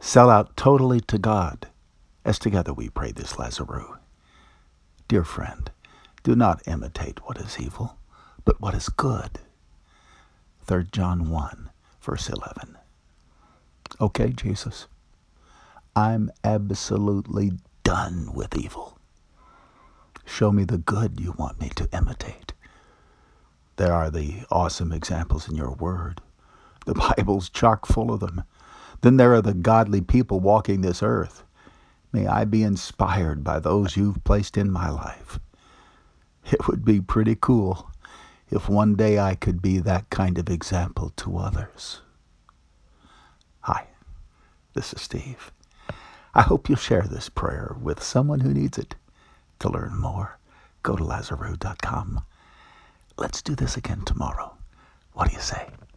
Sell out totally to God, as together we pray this Lazarus. Dear friend, do not imitate what is evil, but what is good. 3 John 1, verse 11. Okay, Jesus, I'm absolutely done with evil. Show me the good you want me to imitate. There are the awesome examples in your word. The Bible's chock full of them. Then there are the godly people walking this earth. May I be inspired by those you've placed in my life. It would be pretty cool if one day I could be that kind of example to others. Hi, this is Steve. I hope you'll share this prayer with someone who needs it. To learn more, go to Lazarus.com. Let's do this again tomorrow. What do you say?